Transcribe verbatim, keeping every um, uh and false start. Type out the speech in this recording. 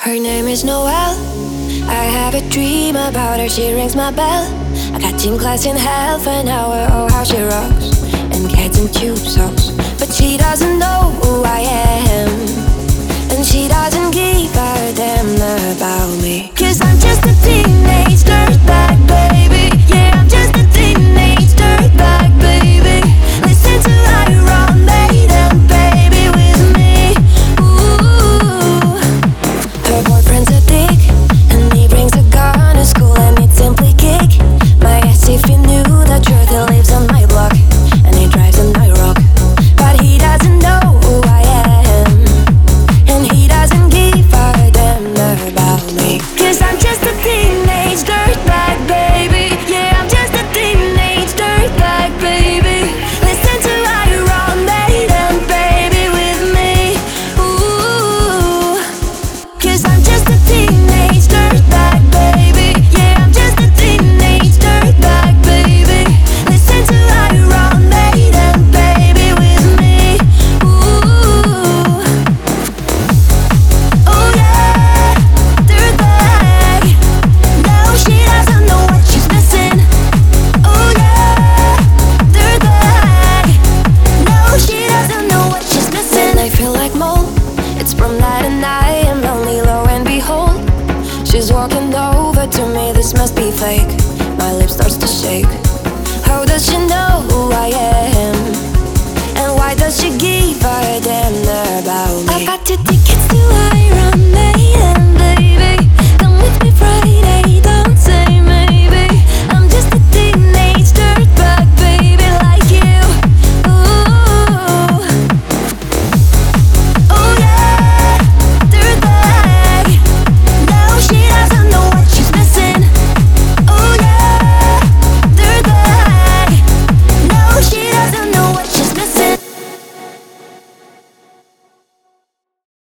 Her name is Noelle. I have a dream about her, she rings my bell. I got gym class in half an hour, oh how she rocks. And cats in tube socks. But she doesn't know who I am, and she doesn't give a damn about me. Cause I'm just a teenage dirtbag, baby. Yeah, I'm just a teenage dirtbag, baby. Listen to Iron Maiden, baby, with me. Ooh. Her boyfriend's a dick, and he brings a gun to school, and he'd simply kick my ass if he knew the truth. He lives on my block, and he drives an IROC. But he doesn't know who I am, and he doesn't give a damn about me. Cause I'm just a teenage dirtbag, baby. Yeah, I'm just a teenage dirtbag, baby. Listen to Iron Maiden, baby, with me. Ooh. Cause I'm just a teenage dirtbag, baby. Yeah, I'm just a teenage dirtbag, baby. Listen to Iron Maiden, baby, with me. Ooh. Oh yeah, dirtbag. No, she doesn't know what she's missing. Oh yeah, dirtbag. No, she doesn't know what she's missing. I feel like mold. It's from night to night. I'm lonely, lo and behold, she's walking